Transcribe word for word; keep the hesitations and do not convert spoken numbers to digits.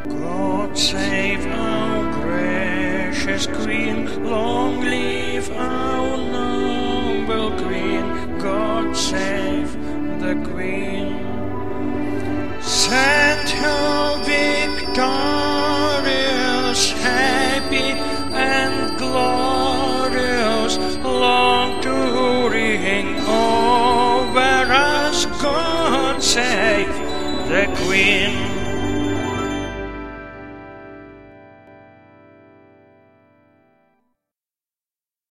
God save our gracious Queen, long live our noble Queen. God save the Queen. Send her victorious, happy and glorious, long to reign over us. God save the Queen.